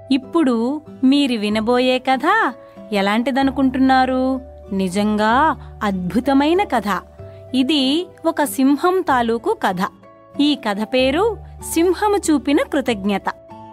ఇప్పుడు మీరు వినబోయే కథ ఎలాంటిదనుకుంటున్నారు? నిజంగా అద్భుతమైన కథ. ఇది ఒక సింహం తాలూకు కథ. ఈ కథ పేరు సింహము చూపిన కృతజ్ఞత.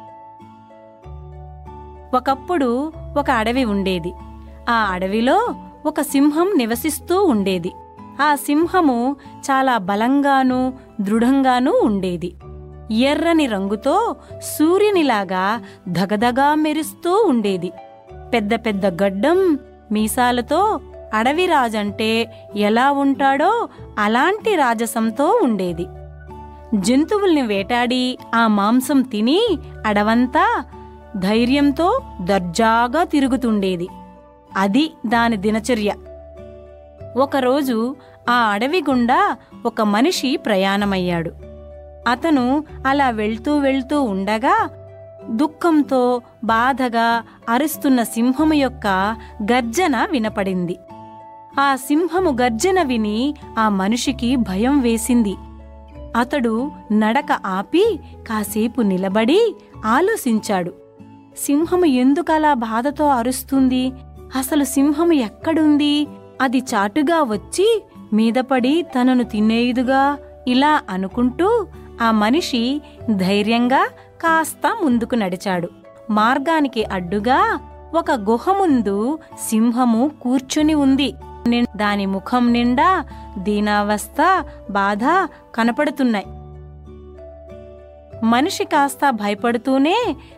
ఒకప్పుడు ఒక అడవి ఉండేది. ఆ అడవిలో ఒక సింహం నివసిస్తూ ఉండేది. ఆ సింహము చాలా బలంగానూ దృఢంగానూ ఉండేది. ఎర్రని రంగుతో సూర్యునిలాగా ధగధగా మెరుస్తూ ఉండేది. పెద్ద పెద్ద గడ్డం మీసాలతో అడవి రాజంటే ఎలా ఉంటాడో అలాంటి రాజసంతో ఉండేది. జంతువుల్ని వేటాడి ఆ మాంసం తిని అడవంతా ధైర్యంతో దర్జాగా తిరుగుతుండేది. అది దాని దినచర్య. ఒకరోజు ఆ అడవి గుండా ఒక మనిషి ప్రయాణమయ్యాడు. అతను అలా వెళ్తూ వెళ్తూ ఉండగా దుఃఖంతో బాధగా అరుస్తున్న సింహము యొక్క గర్జన వినపడింది. ఆ సింహము గర్జన విని ఆ మనిషికి భయం వేసింది. అతడు నడక ఆపి కాసేపు నిలబడి ఆలోచించాడు. సింహము ఎందుకలా బాధతో అరుస్తుంది? అసలు సింహము ఎక్కడుంది? అది చాటుగా వచ్చి మీదపడి తనను తినేయుదుగా. ఇలా అనుకుంటూ ఆ మనిషి ధైర్యంగా కాస్త ముందుకు నడిచాడు. మార్గానికి అడ్డుగా ఒక గుహ ముందు సింహము కూర్చుని ఉంది. దాని ముఖం నిండా దీనావస్థ, బాధ కనపడుతున్నాయి. మనిషి కాస్త భయపడుతూనే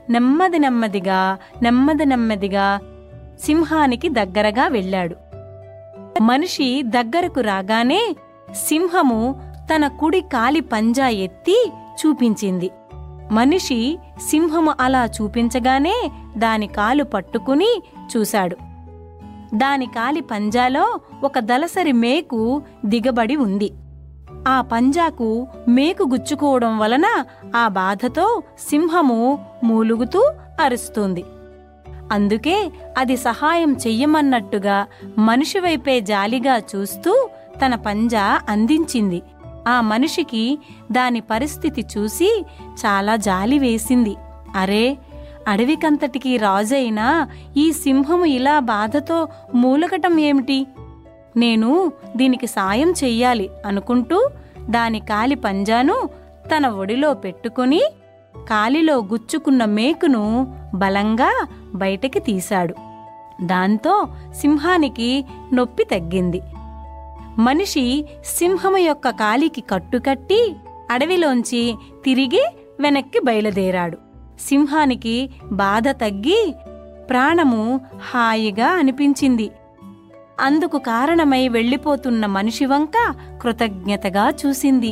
నెమ్మదిగా సింహానికి దగ్గరగా వెళ్ళాడు. మనిషి దగ్గరకు రాగానే సింహము తన కుడి కాలి పంజా ఎత్తి చూపించింది. మనిషి సింహము అలా చూపించగానే దాని కాలు పట్టుకుని చూశాడు. దాని కాలి పంజాలో ఒక దళసరి మేకు దిగబడి ఉంది. ఆ పంజాకు మేకు గుచ్చుకోవడం వలన ఆ బాధతో సింహము మూలుగుతూ అరుస్తుంది. అందుకే అది సహాయం చెయ్యమన్నట్టుగా మనిషి వైపే జాలిగా చూస్తూ తన పంజా అందించింది. ఆ మనిషికి దాని పరిస్థితి చూసి చాలా జాలి వేసింది. అరే, అడవికంతటికీ రాజైనా ఈ సింహము ఇలా బాధతో మూలగటం ఏమిటి? నేను దీనికి సాయం చెయ్యాలి అనుకుంటూ దాని కాలి పంజాను తన ఒడిలో పెట్టుకుని కాలిలో గుచ్చుకున్న మేకును బలంగా బయటికి తీశాడు. దాంతో సింహానికి నొప్పి తగ్గింది. మనిషి సింహము యొక్క కాలికి కట్టుకట్టి అడవిలోంచి తిరిగి వెనక్కి బయలుదేరాడు. సింహానికి బాధ తగ్గి ప్రాణము హాయిగా అనిపించింది. అందుకు కారణమై వెళ్ళిపోతున్న మనిషి వంక కృతజ్ఞతగా చూసింది.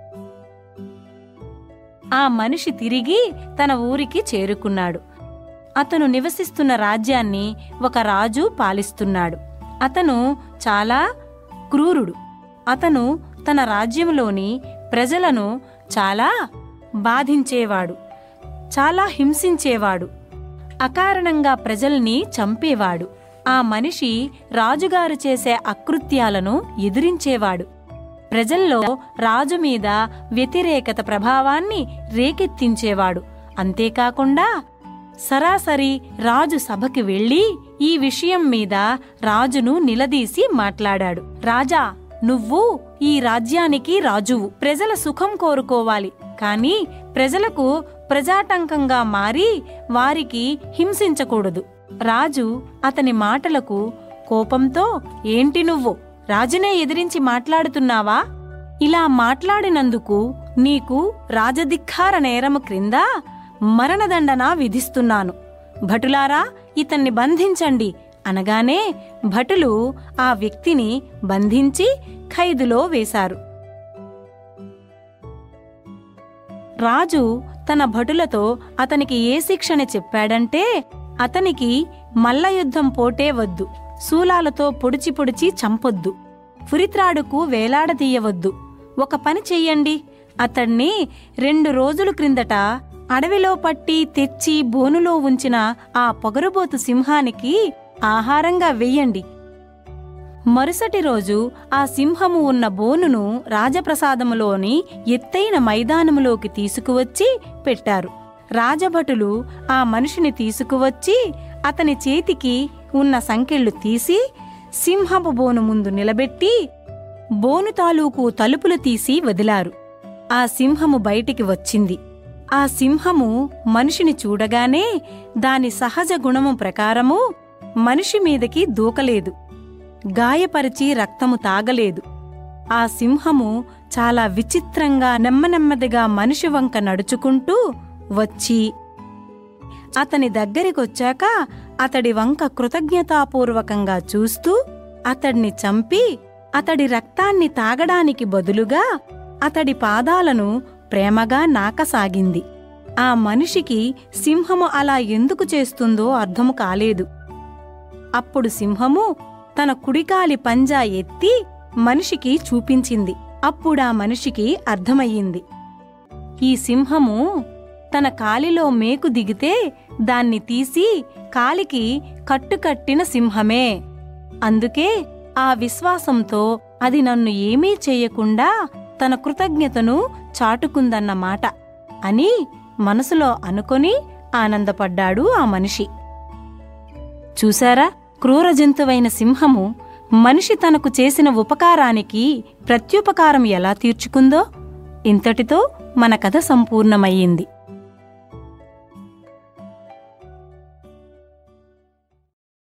ఆ మనిషి తిరిగి తన ఊరికి చేరుకున్నాడు. అతను నివసిస్తున్న రాజ్యాన్ని ఒక రాజు పాలిస్తున్నాడు. అతను చాలా క్రూరుడు. అతను తన రాజ్యంలోని ప్రజలను చాలా బాధించేవాడు, చాలా హింసించేవాడు, అకారణంగా ప్రజల్ని చంపేవాడు. ఆ మనిషి రాజుగారు చేసే అకృత్యాలను ఎదిరించేవాడు. ప్రజల్లో రాజు మీద వ్యతిరేకత ప్రభావాన్ని రేకెత్తించేవాడు. అంతేకాకుండా సరాసరి రాజు సభకి వెళ్లి ఈ విషయం మీద రాజును నిలదీసి మాట్లాడాడు. రాజా, నువ్వు ఈ రాజ్యానికి రాజువు. ప్రజల సుఖం కోరుకోవాలి, కాని ప్రజలకు ప్రజాటంకంగా మారి వారికి హింసించకూడదు. రాజు అతని మాటలకు కోపంతో, ఏంటి నువ్వు రాజునే ఎదిరించి మాట్లాడుతున్నావా? ఇలా మాట్లాడినందుకు నీకు రాజధిక్కార నేరము క్రింద మరణదండన విధిస్తున్నాను. భటులారా, ఇతన్ని బంధించండి అనగానే భటులు ఆ వ్యక్తిని బంధించి ఖైదులో వేశారు. రాజు తన భటులతో అతనికి ఏ శిక్షణ చెప్పాడంటే, అతనికి మల్లయుద్ధం పోటే వద్దు, శూలాలతో పొడిచి పొడిచి చంపొద్దు, ఫురిత్రాడుకు వేలాడదీయవద్దు. ఒక పని చెయ్యండి, అతణ్ణి 2 రోజుల క్రిందట అడవిలో పట్టి తెచ్చి బోనులో ఉంచిన ఆ పొగరుబోతు సింహానికి ఆహారంగా వెయ్యండి. మరుసటి రోజు ఆ సింహము ఉన్న బోనును రాజప్రసాదములోని ఎత్తైన మైదానములోకి తీసుకువచ్చి పెట్టారు. రాజభటులు ఆ మనిషిని తీసుకువచ్చి అతని చేతికి ఉన్న సంకెళ్ళు తీసి సింహపు బోను ముందు నిలబెట్టి బోను తాలూకు తలుపులు తీసి వదిలారు. ఆ సింహము బయటికి వచ్చింది. ఆ సింహము మనిషిని చూడగానే దాని సహజ గుణము ప్రకారము మనిషి మీదకి దూకలేదు, గాయపరిచి రక్తము తాగలేదు. ఆ సింహము చాలా విచిత్రంగా నెమ్మదిగా మనిషి వంక నడుచుకుంటూ వచ్చి అతని దగ్గరికొచ్చాక అతడి వంక కృతజ్ఞతాపూర్వకంగా చూస్తూ అతడ్ని చంపి అతడి రక్తాన్ని తాగడానికి బదులుగా అతడి పాదాలను ప్రేమగా నాకసాగింది. ఆ మనిషికి సింహము అలా ఎందుకు చేస్తుందో అర్థము కాలేదు. అప్పుడు సింహము తన కుడికాలి పంజా ఎత్తి మనిషికి చూపించింది. అప్పుడా మనిషికి అర్థమయ్యింది, ఈ సింహము తన కాలిలో మేకు దిగితే దాన్ని తీసి కాలికి కట్టుకట్టిన సింహమే. అందుకే ఆ విశ్వాసంతో అది నన్ను ఏమీ చేయకుండా తన కృతజ్ఞతను చాటుకుందన్నమాట అని మనసులో అనుకొని ఆనందపడ్డాడు ఆ మనిషి. చూశారా, క్రూర జంతువైన సింహము మనిషి తనకు చేసిన ఉపకారానికి ప్రత్యుపకారం ఎలా తీర్చుకుందో. ఇంతటితో మన కథ సంపూర్ణమయ్యింది.